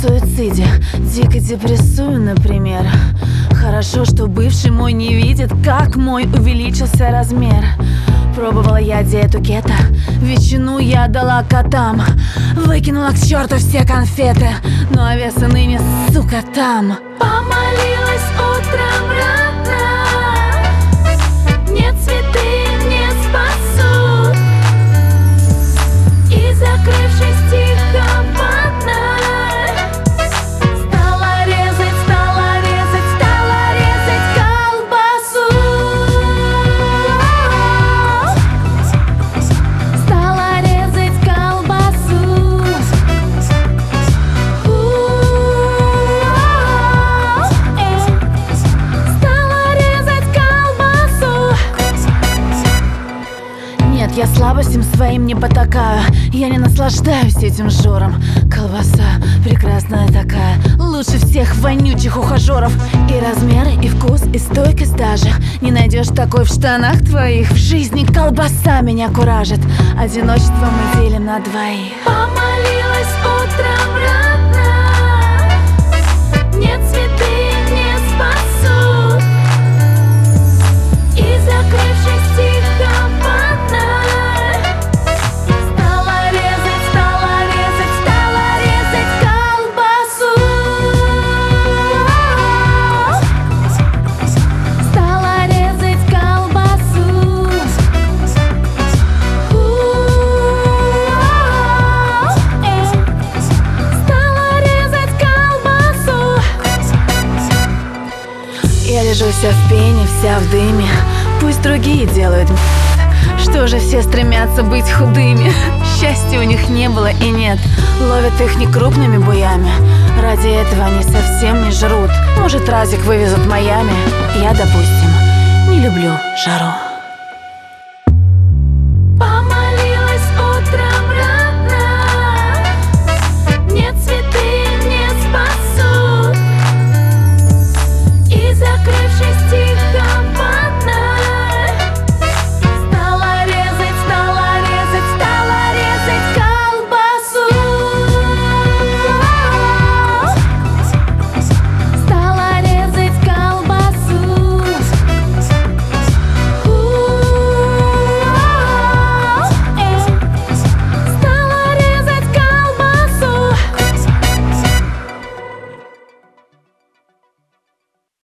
суициде, дико депрессую, например. Хорошо, что бывший мой не видит, как мой увеличился размер. Пробовала я диету кето, ветчину я дала котам, выкинула к черту все конфеты, ну а веса ныне, сука, там. Помолилась утром рано, нет, цветы не спасут, и закрывшись тихо в ванной, стала резать колбасу. Стала резать колбасу. Стала резать колбасу. Нет, я слабостям своим не потакаю, я не наслаждаюсь этим жором. Колбаса прекрасная такая, лучше всех вонючих ухажеров. И размеры, и вкус, и стойкость даже не найдешь такой в штанах твоих. В жизни колбаса меня куражит, одиночество мы делим на двоих. Помолилась утром рано, нет, цветы не спасут, и закрывшись тихо в ванной, стала резать колбасу. Стала резать колбасу. Стала резать колбасу. Я лежу вся в пене, вся в дыме, пусть другие делают. Что же все стремятся быть худыми? Счастья у них не было и нет, ловят их не крупными буями. Ради этого они совсем не жрут. Может, разик вывезут в Майами. Я, допустим, не люблю жару.